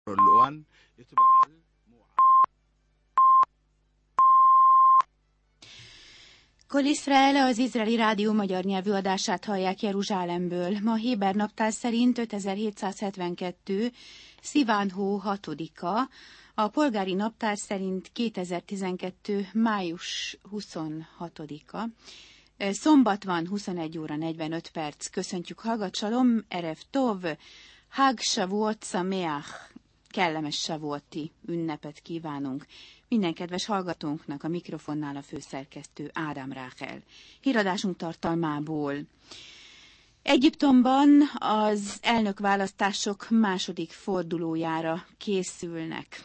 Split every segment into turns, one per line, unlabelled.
الآن يتبع
Kol Iszrael, az izraeli rádió magyar nyelvű adását hallják Jeruzsálemből. Ma héber naptár szerint 5772. Sziván hó 6-a, a polgári naptár szerint 2012. május 26-a. Szombat van, 21 óra 45 perc. Köszöntjük, hallgat Salom, Erev Tov, Hag Shavuot Sameach, kellemes Shavuoti ünnepet kívánunk. Minden kedves hallgatónknak a mikrofonnál a főszerkesztő Ádám Ráhel. Híradásunk tartalmából. Egyiptomban az elnökválasztások második fordulójára készülnek.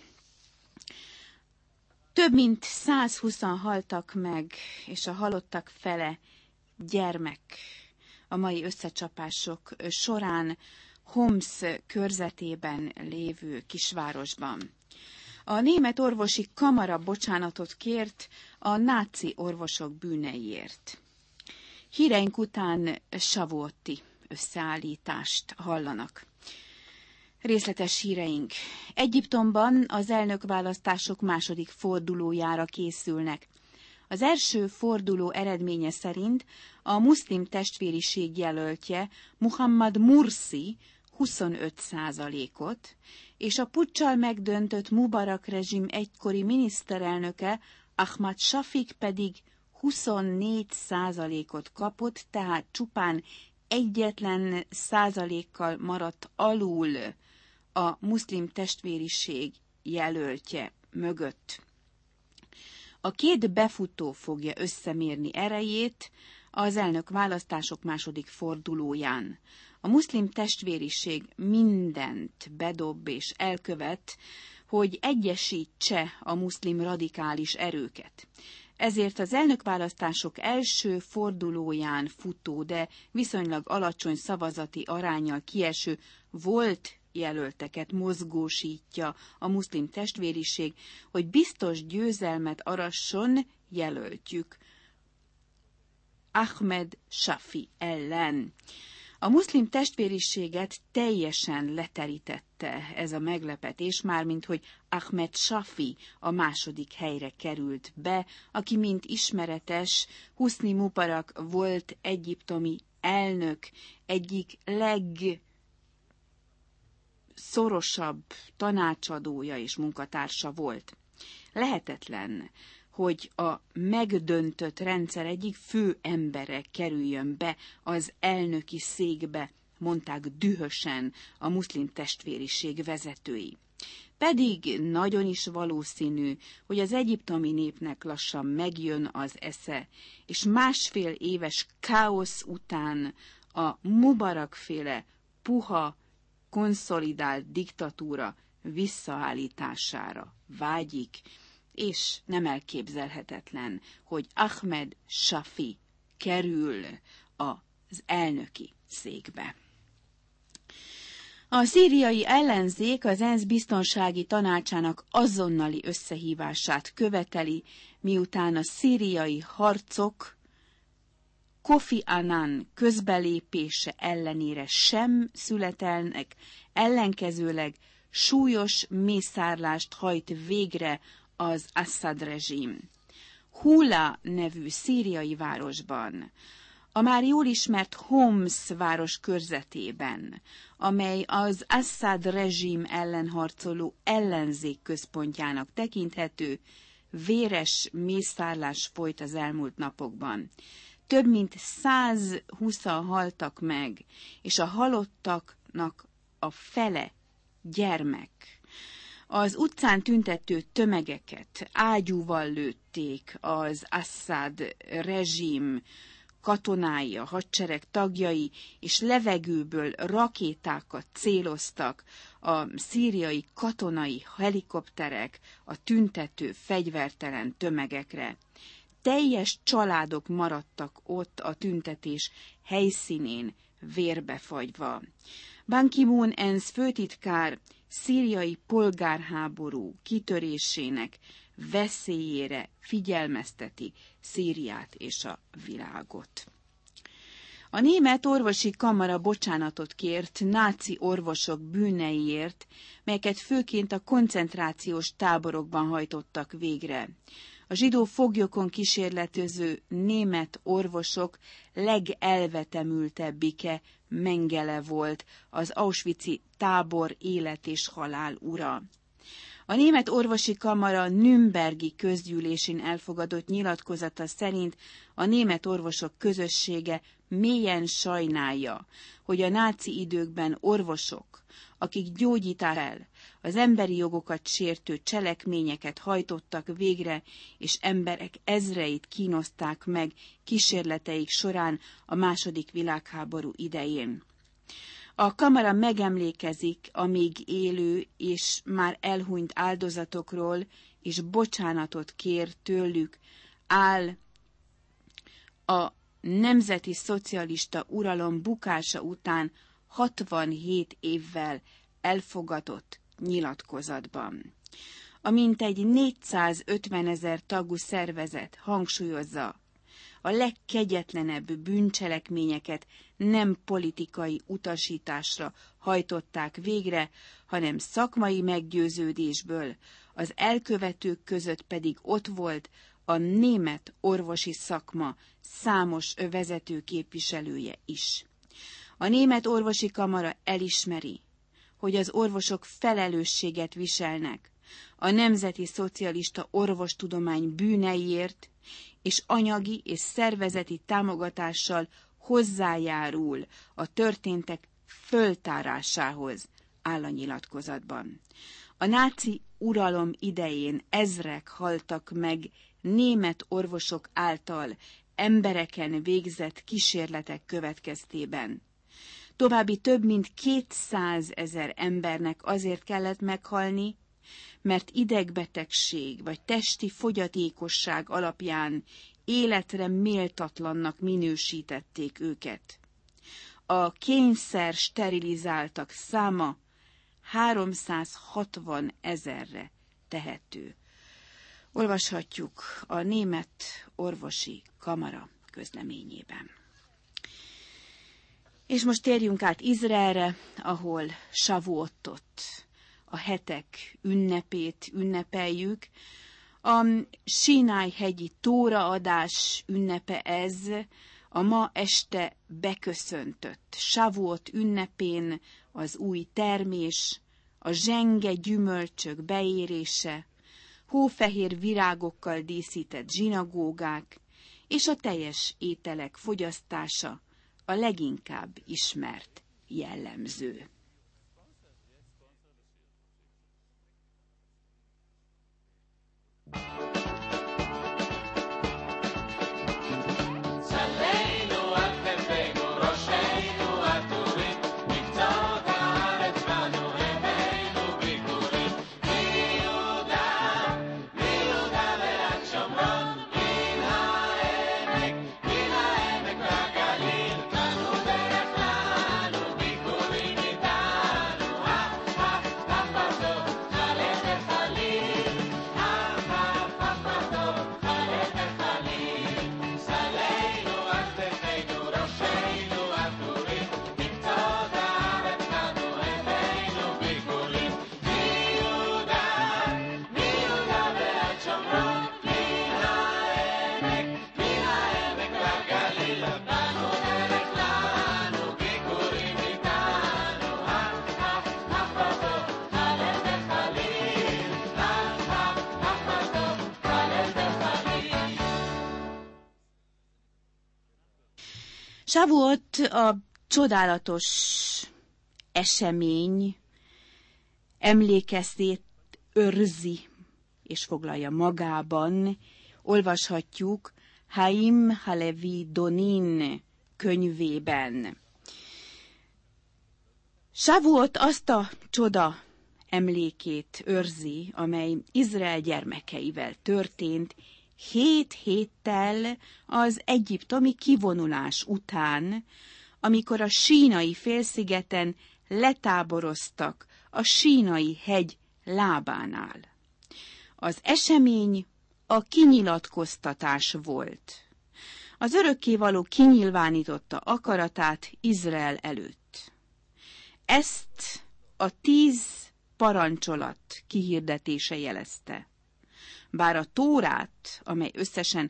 Több mint 120 haltak meg, és a halottak fele gyermek a mai összecsapások során Homs körzetében lévő kisvárosban. A német orvosi kamara bocsánatot kért a náci orvosok bűneiért. Híreink után Shavuoti összeállítást hallanak. Részletes híreink. Egyiptomban az elnökválasztások második fordulójára készülnek. Az első forduló eredménye szerint a muszlim testvériség jelöltje Muhammad Mursi 25%-ot, és a puccsal megdöntött Mubarak rezsim egykori miniszterelnöke Ahmad Shafik pedig 24%-ot kapott, tehát csupán egyetlen százalékkal maradt alul a muszlim testvériség jelöltje mögött. A két befutó fogja összemérni erejét az elnökválasztások második fordulóján. A muszlim testvériség mindent bedob és elkövet, hogy egyesítse a muszlim radikális erőket. Ezért az elnökválasztások első fordulóján futó, de viszonylag alacsony szavazati aránnyal kieső volt jelölteket mozgósítja a muszlim testvériség, hogy biztos győzelmet arasson jelöltjük Ahmed Shafi ellen. A muszlim testvériséget teljesen leterítette ez a meglepetés, mármint hogy Ahmed Shafi a második helyre került be, aki, mint ismeretes, Husni Mubarak volt egyiptomi elnök egyik legszorosabb tanácsadója és munkatársa volt. Lehetetlen, hogy a megdöntött rendszer egyik fő embere kerüljön be az elnöki székbe, mondták dühösen a muszlim testvériség vezetői. Pedig nagyon is valószínű, hogy az egyiptomi népnek lassan megjön az esze, és másfél éves káosz után a Mubarak-féle puha, konszolidált diktatúra visszaállítására vágyik, és nem elképzelhetetlen, hogy Ahmed Shafi kerül az elnöki székbe. A szíriai ellenzék az ENSZ biztonsági tanácsának azonnali összehívását követeli, miután a szíriai harcok Kofi Annan közbelépése ellenére sem születelnek, ellenkezőleg súlyos mészárlást hajt végre az Assad rezsim. Hula nevű szíriai városban, a már jól ismert Homs város körzetében, amely az Assad rezsim ellen harcoló ellenzék központjának tekinthető, véres mészárlás folyt az elmúlt napokban. Több mint 120 haltak meg, és a halottaknak a fele gyermek. Az utcán tüntető tömegeket ágyúval lőtték az Assad rezsim katonái, a hadsereg tagjai, és levegőből rakétákat céloztak a szíriai katonai helikopterek a tüntető fegyvertelen tömegekre. Teljes családok maradtak ott a tüntetés helyszínén vérbefagyva. Ban Ki-moon ENSZ főtitkár szíriai polgárháború kitörésének veszélyére figyelmezteti Szíriát és a világot. A német orvosi kamara bocsánatot kért náci orvosok bűneiért, melyeket főként a koncentrációs táborokban hajtottak végre. A zsidó foglyokon kísérletező német orvosok legelvetemültebbike Mengele volt, az auschwitzi tábor élet és halál ura. A német orvosi kamara nürnbergi közgyűlésén elfogadott nyilatkozata szerint a német orvosok közössége mélyen sajnálja, hogy a náci időkben orvosok, akik gyógyítál, az emberi jogokat sértő cselekményeket hajtottak végre, és emberek ezreit kínozták meg kísérleteik során a II. Világháború idején. A kamara megemlékezik a még élő és már elhunyt áldozatokról, és bocsánatot kér tőlük, áll a nemzeti szocialista uralom bukása után 67 évvel elfogadott nyilatkozatban. A mintegy 450 000 tagú szervezet hangsúlyozza, a legkegyetlenebb bűncselekményeket nem politikai utasításra hajtották végre, hanem szakmai meggyőződésből, az elkövetők között pedig ott volt a német orvosi szakma számos vezető képviselője is. A német orvosi kamara elismeri, hogy az orvosok felelősséget viselnek a nemzeti szocialista orvostudomány bűneiért, és anyagi és szervezeti támogatással hozzájárul a történtek föltárásához, áll a nyilatkozatban. A náci uralom idején ezrek haltak meg német orvosok által embereken végzett kísérletek következtében. További több mint 200 000 embernek azért kellett meghalni, mert idegbetegség vagy testi fogyatékosság alapján életre méltatlannak minősítették őket. A kényszer sterilizáltak száma 360 000-re tehető. Olvashatjuk a német orvosi kamara közleményében. És most térjünk át Izraelre, ahol Savuotot, a hetek ünnepét ünnepeljük. A Sínáj-hegyi tóraadás ünnepe ez, a ma este beköszöntött Savuot ünnepén az új termés, a zsenge gyümölcsök beérése, hófehér virágokkal díszített zsinagógák és a teljes ételek fogyasztása a leginkább ismert jellemző. Savuot a csodálatos esemény emlékeztét őrzi és foglalja magában. Olvashatjuk Haim Halevi Donin könyvében. Savuot azt a csoda emlékét őrzi, amely Izrael gyermekeivel történt 7 héttel az egyiptomi kivonulás után, amikor a Sínai félszigeten letáboroztak a Sínai hegy lábánál. Az esemény a kinyilatkoztatás volt, Az örökkévaló kinyilvánította akaratát Izrael előtt. Ezt a 10 parancsolat kihirdetése jelezte. Bár a Tórát, amely összesen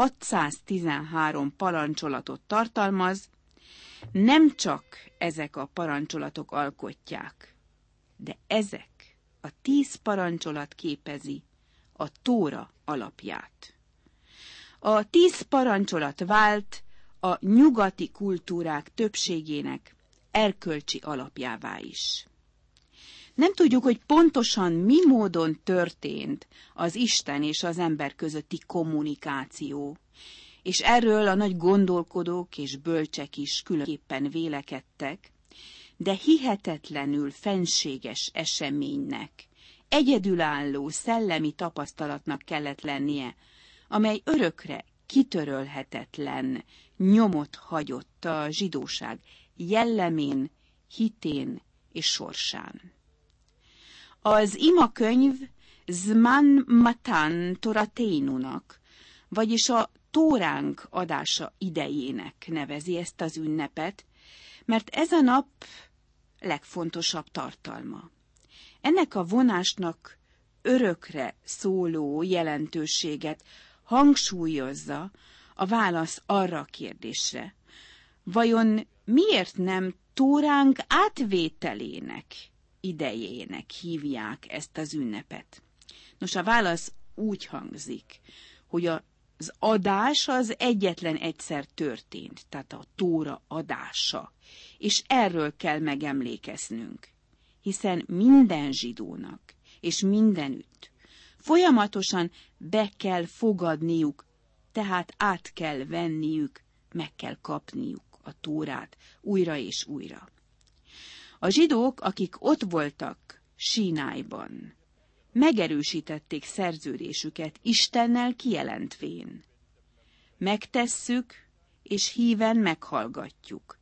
613 parancsolatot tartalmaz, nem csak ezek a parancsolatok alkotják, de ezek a 10 parancsolat képezi a Tóra alapját. A 10 parancsolat vált a nyugati kultúrák többségének erkölcsi alapjává is. Nem tudjuk, hogy pontosan mi módon történt az Isten és az ember közötti kommunikáció, és erről a nagy gondolkodók és bölcsek is különképpen vélekedtek, de hihetetlenül fenséges eseménynek, egyedülálló szellemi tapasztalatnak kellett lennie, amely örökre kitörölhetetlen nyomot hagyott a zsidóság jellemén, hitén és sorsán. Az imakönyv Zman Matan Torateinunak, vagyis a Tóránk adása idejének nevezi ezt az ünnepet, mert ez a nap legfontosabb tartalma. Ennek a vonásnak örökre szóló jelentőséget hangsúlyozza a válasz arra a kérdésre, vajon miért nem Tóránk átvételének idejének hívják ezt az ünnepet? Nos, a válasz úgy hangzik, hogy az adás az egyetlen egyszer történt, tehát a Tóra adása, és erről kell megemlékeznünk, hiszen minden zsidónak és mindenütt folyamatosan be kell fogadniuk, tehát át kell venniük, meg kell kapniuk a Tórát újra és újra. A zsidók, akik ott voltak Sínájban, megerősítették szerződésüket Istennel kijelentvén. Megtesszük, és híven meghallgatjuk.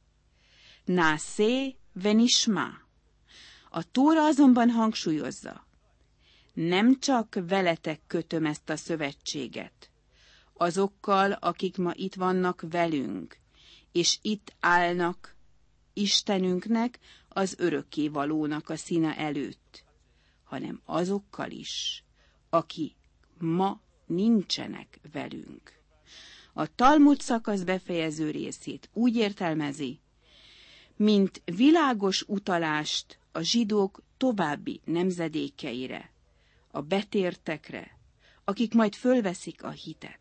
Nászé venismá. A Tóra azonban hangsúlyozza, nem csak veletek kötöm ezt a szövetséget, azokkal, akik ma itt vannak velünk, és itt állnak Istenünknek, az örökkévalónak a színe előtt, hanem azokkal is, akik ma nincsenek velünk. A Talmud szakasz befejező részét úgy értelmezi, mint világos utalást a zsidók további nemzedékeire, a betértekre, akik majd fölveszik a hitet.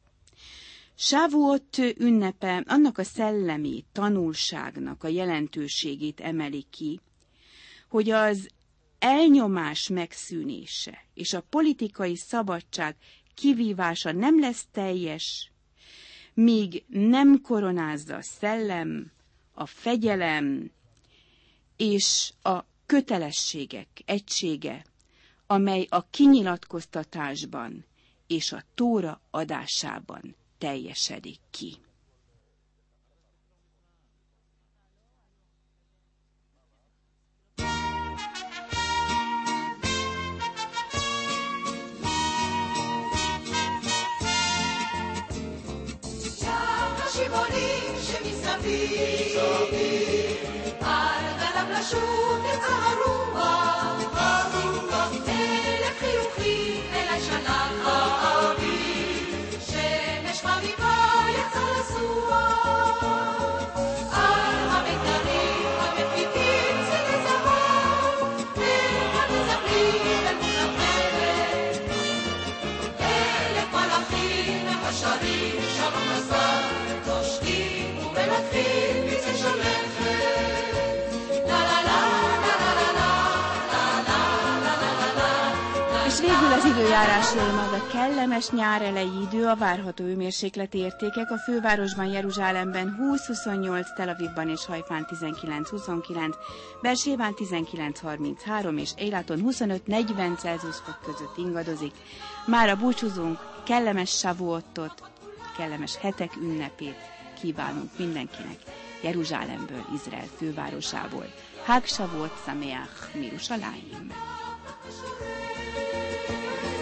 Sávuot ünnepe annak a szellemi tanulságnak a jelentőségét emeli ki, hogy az elnyomás megszűnése és a politikai szabadság kivívása nem lesz teljes, míg nem koronázza a szellem, a fegyelem és a kötelességek egysége, amely a kinyilatkoztatásban és a Tóra adásában teljesedik ki.
השיבולים שמסביב, על גליו לשוב יצא הרוח, אלף חיוכים אלי שלח האביב, שמש חביבה יצא לסוח, על המיתרים המפיקים צילי זהב, והמזבלים אל מול הפלט, אלף מלאכים הם השרים שלום לשר, נושקים ומלטפים פצעי שלכת.
És végül az időjárásról mag a kellemes nyáreleji idő, a várható hőmérsékleti értékek a fővárosban, Jeruzsálemben 20-28, Tel Avivban és Hajfán 19-29, Bersébán 19-33 és Eiláton 25-40 Celsius fok között ingadozik. Mára búcsúzunk, kellemes Savuotot, kellemes hetek ünnepét kívánunk mindenkinek Jeruzsálemből, Izrael fővárosából. Hag Shavuot Sameach Mirushalayim.